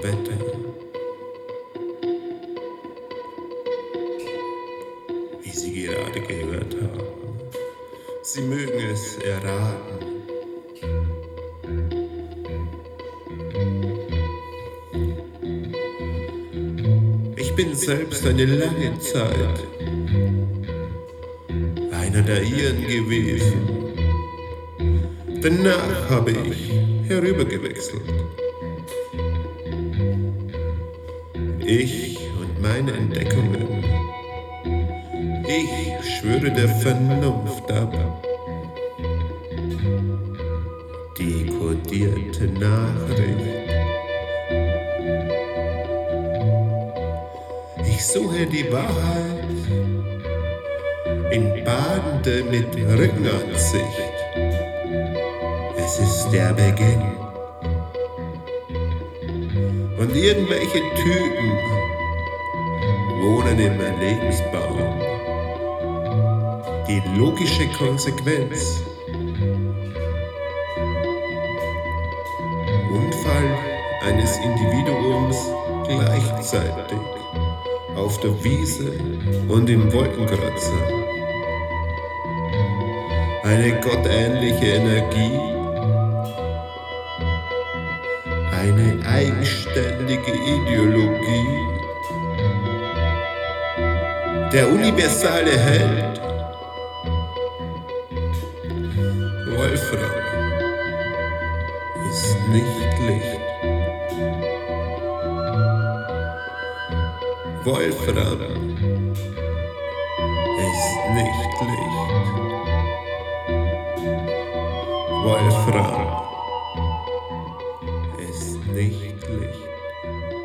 Wetter. Wie Sie gerade gehört haben. Sie mögen es erraten. Ich bin selbst eine lange Zeit einer der Iren gewesen. Danach habe ich herübergewechselt. Ich und meine Entdeckungen. Ich schwöre der Vernunft ab. Die kodierte Nachricht. Ich suche die Wahrheit in badende mit Rückenansicht. Es ist der Beginn. Und irgendwelche Typen wohnen im Lebensbaum. Die logische Konsequenz. Unfall eines Individuums gleichzeitig auf der Wiese und im Wolkenkratzer. Eine gottähnliche Energie, eine eigenständige Ideologie, der universale Held, Wolfram, ist nicht Licht. Wolfram ist nicht Licht. Wolfram ist nicht Licht.